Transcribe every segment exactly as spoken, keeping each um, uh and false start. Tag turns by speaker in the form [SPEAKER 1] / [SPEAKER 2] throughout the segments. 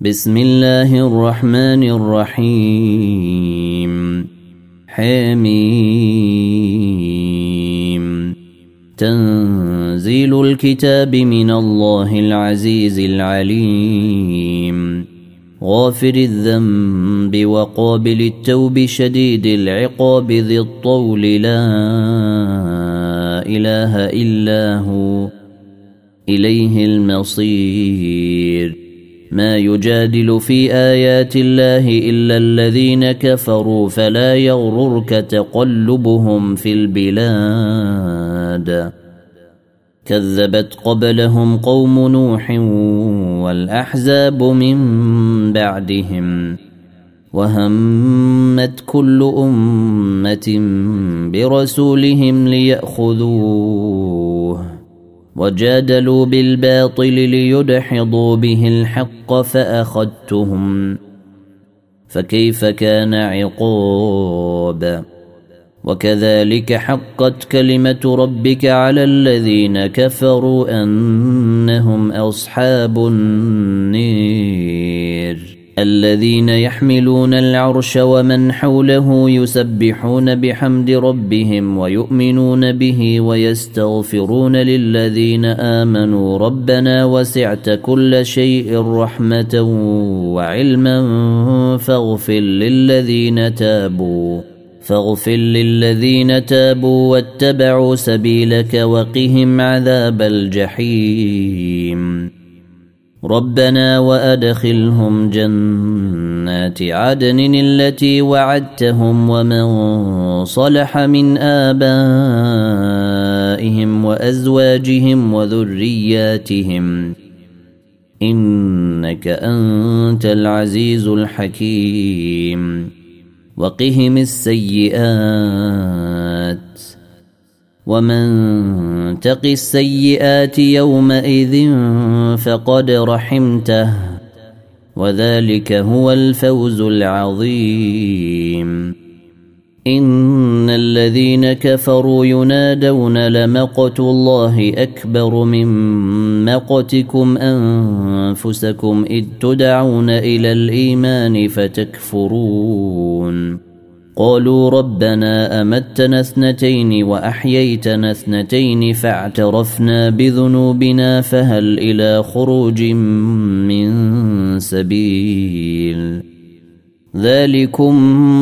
[SPEAKER 1] بسم الله الرحمن الرحيم حميم تنزيل الكتاب من الله العزيز العليم غافر الذنب وقابل التوب شديد العقاب ذي الطول لا إله إلا هو إليه المصير ما يجادل في آيات الله إلا الذين كفروا فلا يغررك تقلبهم في البلاد كذبت قبلهم قوم نوح والأحزاب من بعدهم وهمت كل أمة برسولهم ليأخذوه وجادلوا بالباطل ليدحضوا به الحق فأخذتهم فكيف كان عقاب وكذلك حقت كلمة ربك على الذين كفروا أنهم أصحاب النير الذين يحملون العرش ومن حوله يسبحون بحمد ربهم ويؤمنون به ويستغفرون للذين آمنوا ربنا وسعت كل شيء رحمة وعلما فاغفر للذين تابوا فاغفر للذين تابوا واتبعوا سبيلك وقهم عذاب الجحيم ربنا وأدخلهم جنات عدن التي وعدتهم ومن صلح من آبائهم وأزواجهم وذرياتهم إنك أنت العزيز الحكيم وقهم السيئات ومن تق السيئات يومئذ فقد رحمته وذلك هو الفوز العظيم إن الذين كفروا ينادون لمقت الله أكبر من مقتكم أنفسكم إذ تدعون إلى الإيمان فتكفرون قالوا ربنا أمتنا اثنتين وأحييتنا اثنتين فاعترفنا بذنوبنا فهل إلى خروج من سبيل ذلكم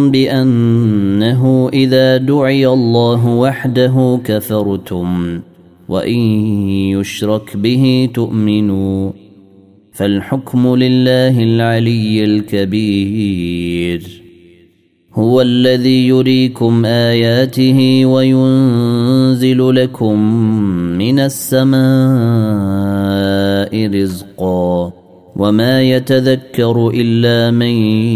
[SPEAKER 1] بأنه إذا دعي الله وحده كفرتم وإن يشرك به تؤمنوا فالحكم لله العلي الكبير هو الذي يريكم آياته وينزل لكم من السماء رزقا وما يتذكر إلا من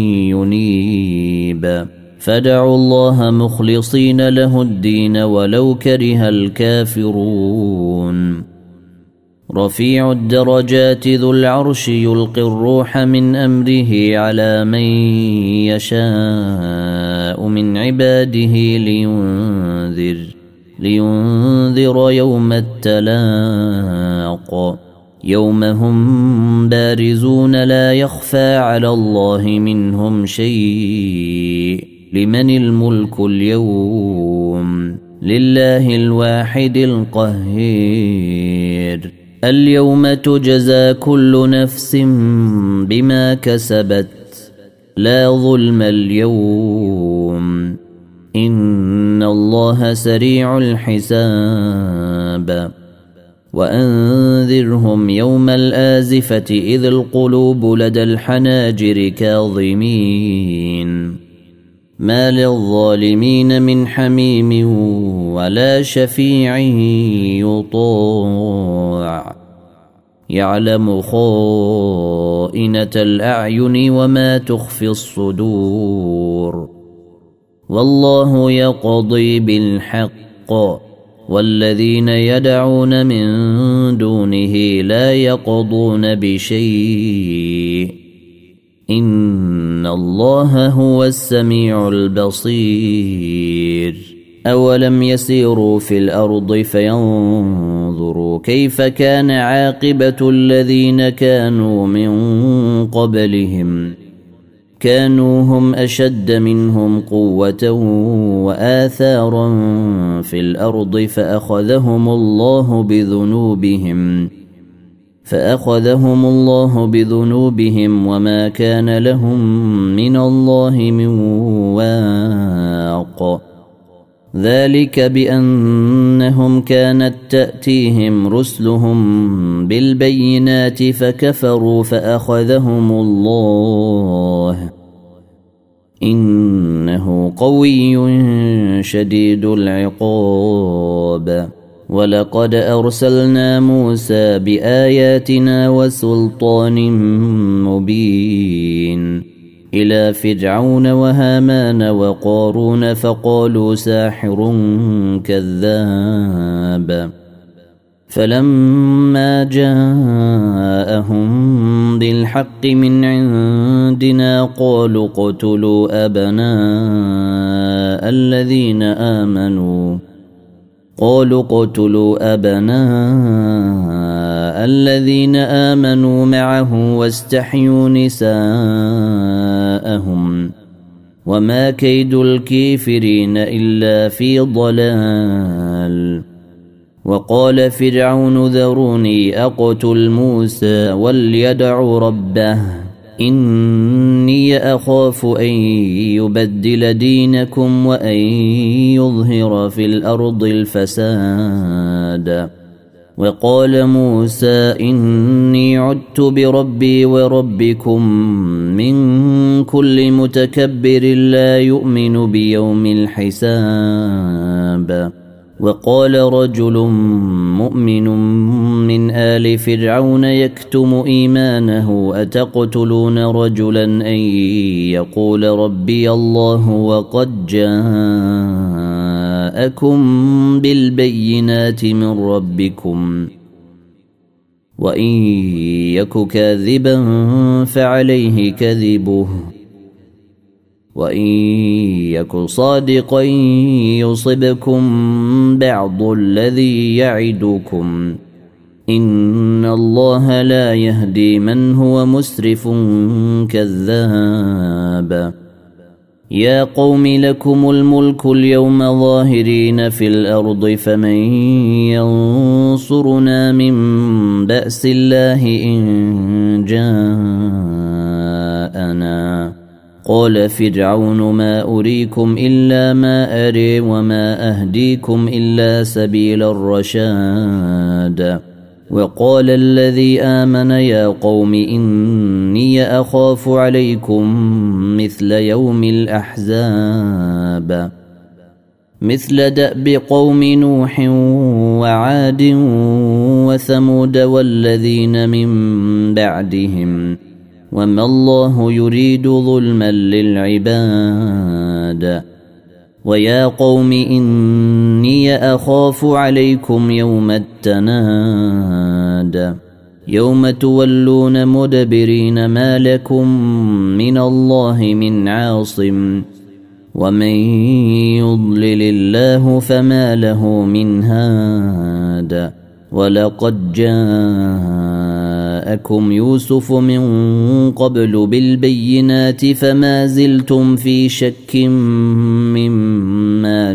[SPEAKER 1] ينيب فادعوا الله مخلصين له الدين ولو كره الكافرون رفيع الدرجات ذو العرش يلقي الروح من أمره على من يشاء من عباده لينذر لينذر يوم التلاق يوم هم بارزون لا يخفى على الله منهم شيء لمن الملك اليوم لله الواحد القهير اليوم تجزى كل نفس بما كسبت لا ظلم اليوم إن الله سريع الحساب وأنذرهم يوم الآزفة إذ القلوب لدى الحناجر كاظمين ما للظالمين من حميم ولا شفيع يطاع يعلم خائنة الأعين وما تخفي الصدور والله يقضي بالحق والذين يدعون من دونه لا يقضون بشيء إن الله هو السميع البصير أولم يسيروا في الأرض فينظروا كيف كان عاقبة الذين كانوا من قبلهم كانوا هم أشد منهم قوة وآثارا في الأرض فأخذهم الله بذنوبهم فأخذهم الله بذنوبهم وما كان لهم من الله من واق ذلك بأنهم كانت تأتيهم رسلهم بالبينات فكفروا فأخذهم الله إنه قوي شديد العقاب ولقد أرسلنا موسى بآياتنا وسلطان مبين إلى فرعون وهامان وقارون فقالوا ساحر كذاب فلما جاءهم بالحق من عندنا قالوا اقتلوا أبناء الذين آمنوا قالوا اقتلوا أبناء الذين آمنوا معه واستحيوا نساءهم وما كيد الكافرين إلا في ضلال وقال فرعون ذروني أقتل موسى وليدع ربه إني أخاف أن يبدل دينكم وأن يظهر في الأرض الفساد وقال موسى إني عدت بربي وربكم من كل متكبر لا يؤمن بيوم الحساب وقال رجل مؤمن من آل فرعون يكتم إيمانه أتقتلون رجلا أن يقول ربي الله وقد جاءكم بالبينات من ربكم وإن يك كاذبا فعليه كذبه وإن يك صادقا يصبكم بعض الذي يعدكم إن الله لا يهدي من هو مسرف كذاب يا قوم لكم الملك اليوم ظاهرين في الأرض فمن ينصرنا من بأس الله إن جاءنا قال فرعون ما أريكم إلا ما أري وما أهديكم إلا سبيل الرشاد وقال الذي آمن يا قوم إني أخاف عليكم مثل يوم الأحزاب مثل دأب قوم نوح وعاد وثمود والذين من بعدهم وما الله يريد ظلما للعباد ويا قوم إني أخاف عليكم يوم التناد يوم تولون مدبرين ما لكم من الله من عاصم ومن يضلل الله فما له من هاد ولقد جاءكم يوسف من قبل بالبينات فما زلتم في شك مما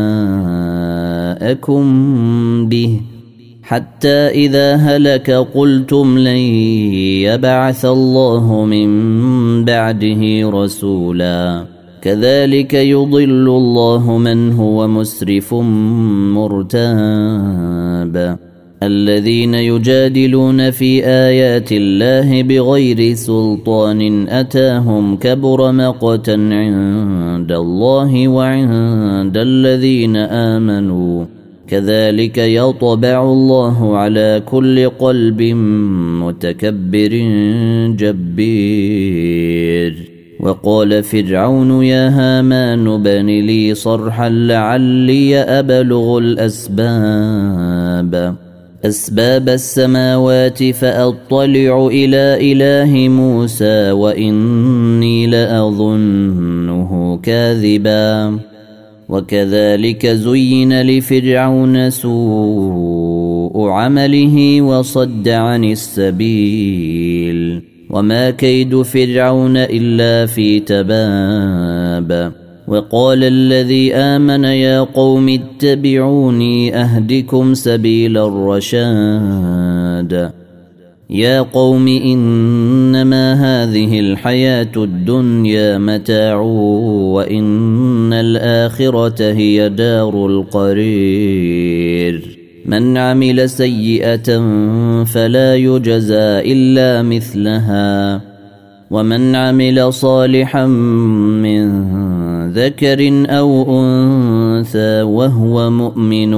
[SPEAKER 1] جاءكم به حتى إذا هلك قلتم لن يبعث الله من بعده رسولا كذلك يضل الله من هو مسرف مرتاب الذين يجادلون في آيات الله بغير سلطان أتاهم كبر مقتا عند الله وعند الذين آمنوا كذلك يطبع الله على كل قلب متكبر جبير وقال فرعون يا هامان ابن لي صرحا لعلي أبلغ الأسباب أسباب السماوات فأطلع إلى إله موسى وإني لأظنه كاذبا وكذلك زين لفرعون سوء سوء عمله وصد عن السبيل وما كيد فرعون إلا في تباب وقال الذي آمن يا قوم اتبعوني أهدكم سبيل الرشاد يا قوم إنما هذه الحياة الدنيا متاع وإن الآخرة هي دار القرير من عمل سيئة فلا يجزى إلا مثلها ومن عمل صالحا من ذكر أو أنثى وهو مؤمن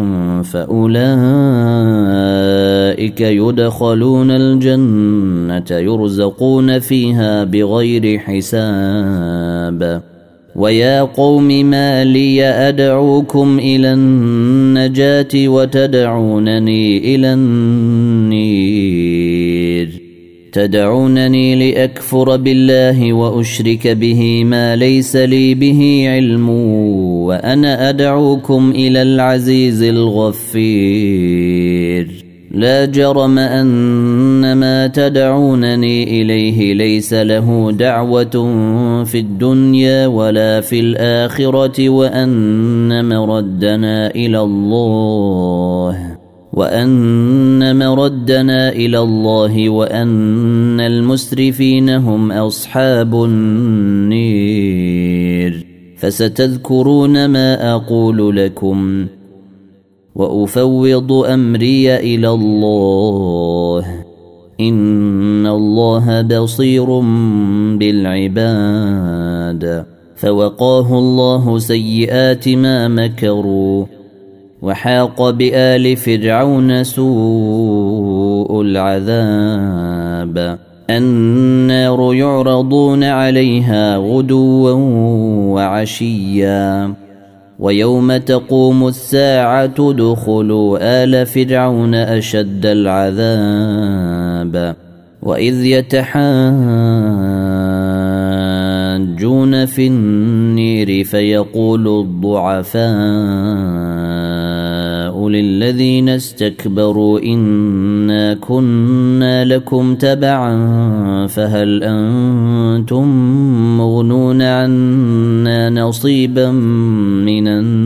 [SPEAKER 1] فأولئك يدخلون الجنة يرزقون فيها بغير حساب ويا قوم ما لي أدعوكم إلى النجاة وتدعونني إلى النير تدعونني لأكفر بالله وأشرك به ما ليس لي به علم وأنا أدعوكم إلى العزيز الغفير لا جرم أن ما تدعونني إليه ليس له دعوة في الدنيا ولا في الآخرة وأن مردنا إلى الله وأن مردنا إلى الله وأن المسرفين هم أصحاب النير فستذكرون ما أقول لكم وأفوض أمري إلى الله إن الله بصير بالعباد فوقاه الله سيئات ما مكروا وحاق بآل فرعون سوء العذاب النار يعرضون عليها غدوا وعشيا ويوم تقوم الساعة ادخلوا آل فرعون أشد العذاب وإذ يتحاجون في النير فيقول الضعفاء للذين استكبروا إنا كنا لكم تبعا فهل أنتم مغنون عنا نصيبا من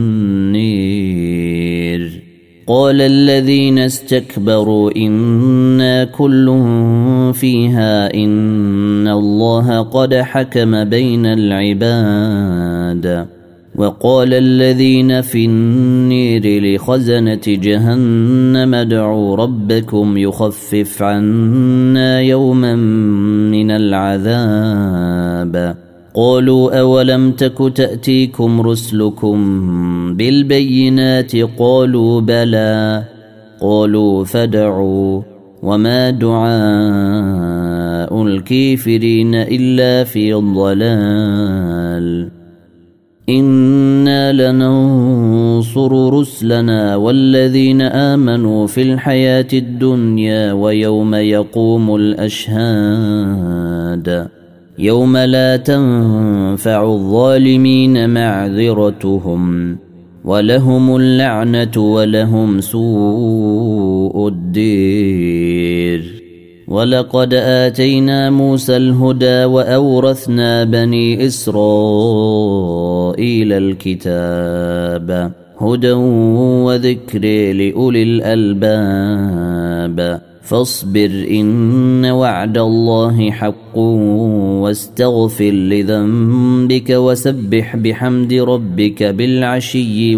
[SPEAKER 1] النير قال الذين استكبروا إنا كل فيها إن الله قد حكم بين العباد وقال الذين في النير لخزنة جهنم ادعوا ربكم يخفف عنا يوما من العذاب قالوا أولم تك تأتيكم رسلكم بالبينات قالوا بلى قالوا فادعوا وما دعاء الكافرين إلا في الضلال إنا لننصر رسلنا والذين آمنوا في الحياة الدنيا ويوم يقوم الأشهاد يوم لا تنفع الظالمين معذرتهم ولهم اللعنة ولهم سوء الدير ولقد آتينا موسى الهدى وأورثنا بني إسرائيل الكتاب هدى وذكر لأولي الألباب فاصبر إن وعد الله حق واستغفر لذنبك وسبح بحمد ربك بالعشي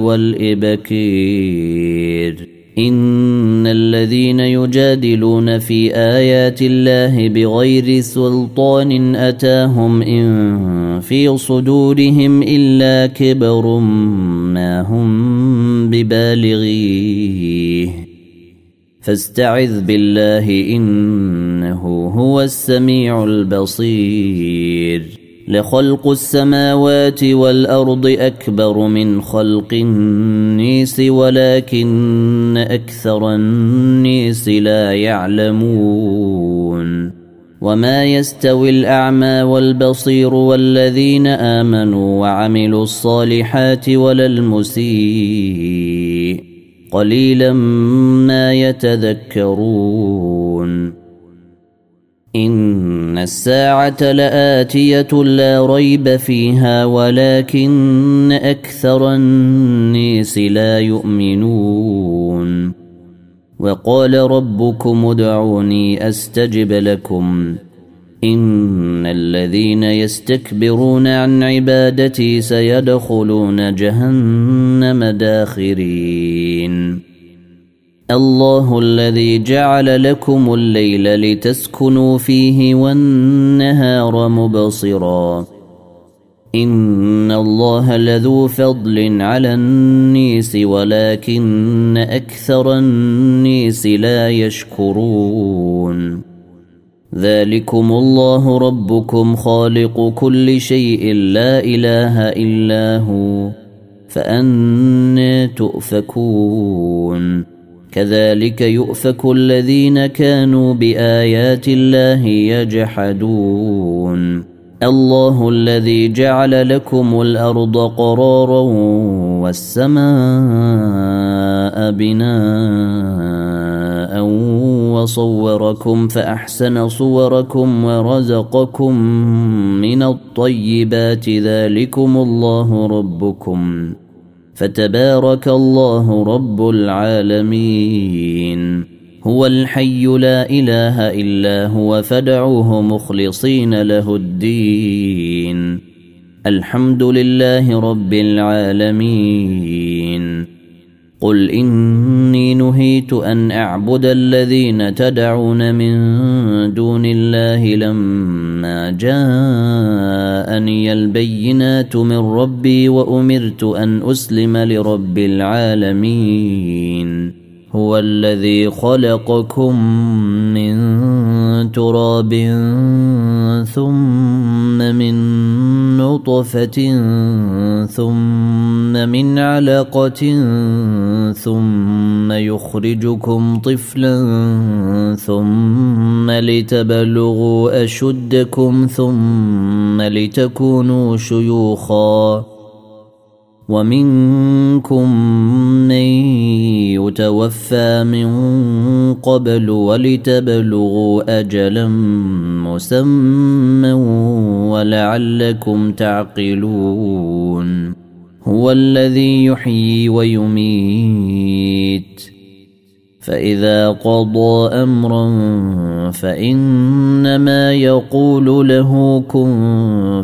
[SPEAKER 1] والإبكير إن الذين يجادلون في آيات الله بغير سلطان أتاهم إن في صدورهم إلا كبر ما هم ببالغيه فاستعذ بالله إنه هو السميع البصير لخلق السماوات والأرض أكبر من خلق الناس ولكن أكثر الناس لا يعلمون وما يستوي الأعمى والبصير والذين آمنوا وعملوا الصالحات ولا المسيء قليلا ما يتذكرون إن الساعة لآتية لا ريب فيها ولكن أكثر الناس لا يؤمنون وقال ربكم ادعوني أستجب لكم إن الذين يستكبرون عن عبادتي سيدخلون جهنم داخرين الله الذي جعل لكم الليل لتسكنوا فيه والنهار مبصرا إن الله لذو فضل على الناس ولكن أكثر الناس لا يشكرون ذلكم الله ربكم خالق كل شيء لا إله إلا هو فأنى تؤفكون كذلك يؤفك الذين كانوا بآيات الله يجحدون الله الذي جعل لكم الأرض قرارا والسماء بناء وصوركم فأحسن صوركم ورزقكم من الطيبات ذلكم الله ربكم فتبارك الله رب العالمين هو الحي لا إله إلا هو فادعوه مخلصين له الدين الحمد لله رب العالمين قل إني نهيت أن أعبد الذين تدعون من دون الله لما جاءني البينات من ربي وأمرت أن أسلم لرب العالمين هو الذي خلقكم من تراب ثم من نطفة ثم من علقة ثم يخرجكم طفلا ثم لتبلغوا أشدكم ثم لتكونوا شيوخا ومنكم من يتوفى من قبل ولتبلغوا أجلا مسمى ولعلكم تعقلون هو الذي يحيي ويميت فإذا قضى أمرا فإنما يقول له كن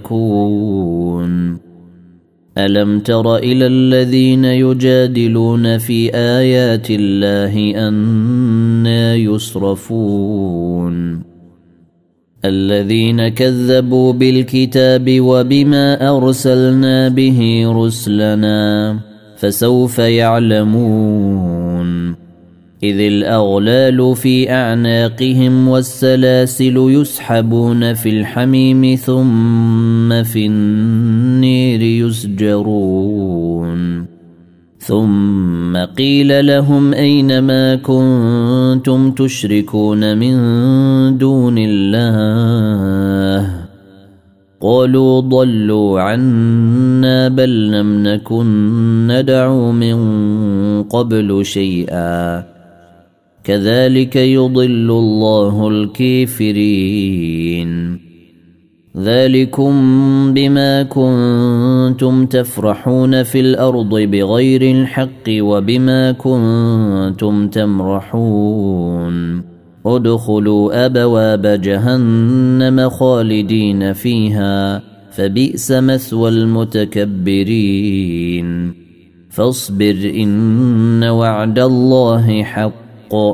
[SPEAKER 1] فيكون ألم تر إلى الذين يجادلون في آيات الله أنى يصرفون الذين كذبوا بالكتاب وبما أرسلنا به رسلنا فسوف يعلمون إذ الأغلال في أعناقهم والسلاسل يسحبون في الحميم ثم في النير يسجرون ثم قيل لهم أين ما كنتم تشركون من دون الله قالوا ضلوا عنا بل لم نكن ندعو من قبل شيئا كذلك يضل الله الكافرين ذلكم بما كنتم تفرحون في الأرض بغير الحق وبما كنتم تمرحون ادخلوا أبواب جهنم خالدين فيها فبئس مثوى المتكبرين فاصبر إن وعد الله حق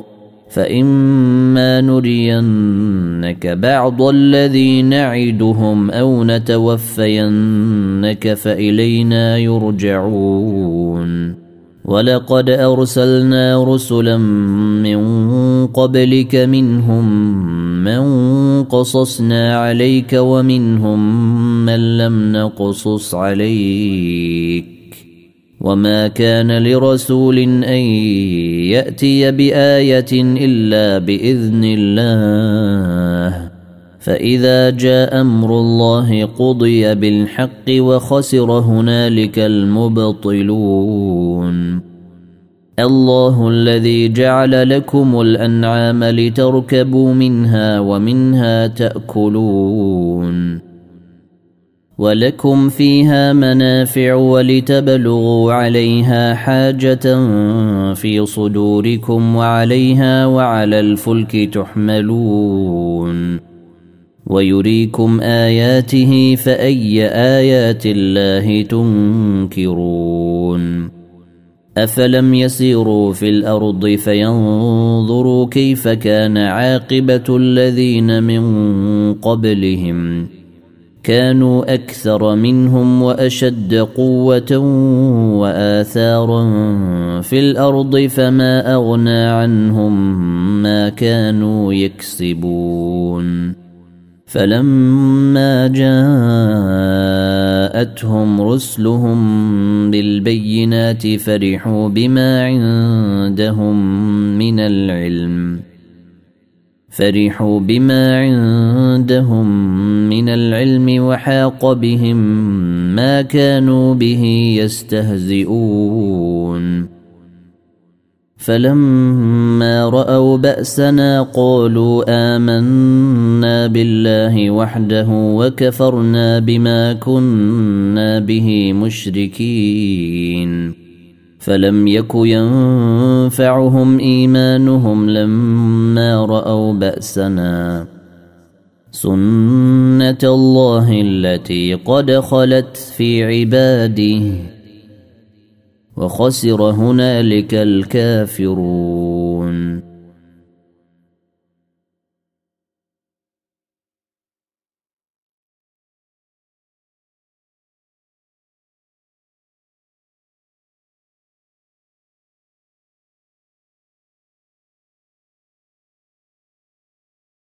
[SPEAKER 1] فإما نرينك بعض الذي نعدهم أو نتوفينك فإلينا يرجعون ولقد أرسلنا رسلا من قبلك منهم من قصصنا عليك ومنهم من لم نقصص عليك وما كان لرسول أن يأتي بآية إلا بإذن الله فإذا جاء أمر الله قضي بالحق وخسر هنالك المبطلون الله الذي جعل لكم الأنعام لتركبوا منها ومنها تأكلون ولكم فيها منافع ولتبلغوا عليها حاجة في صدوركم وعليها وعلى الفلك تحملون ويريكم آياته فأي آيات الله تنكرون أفلم يسيروا في الأرض فينظروا كيف كان عاقبة الذين من قبلهم كانوا أكثر منهم وأشد قوة وآثارا في الأرض فما أغنى عنهم ما كانوا يكسبون فلما جاءتهم رسلهم بالبينات فرحوا بما عندهم من العلم فرحوا بما عندهم من العلم وحاق بهم ما كانوا به يستهزئون فلما رأوا بأسنا قالوا آمنا بالله وحده وكفرنا بما كنا به مشركين فلم يك ينفعهم إيمانهم لما رأوا بأسنا سنة الله التي قد خلت في عباده وخسر هنالك الكافرون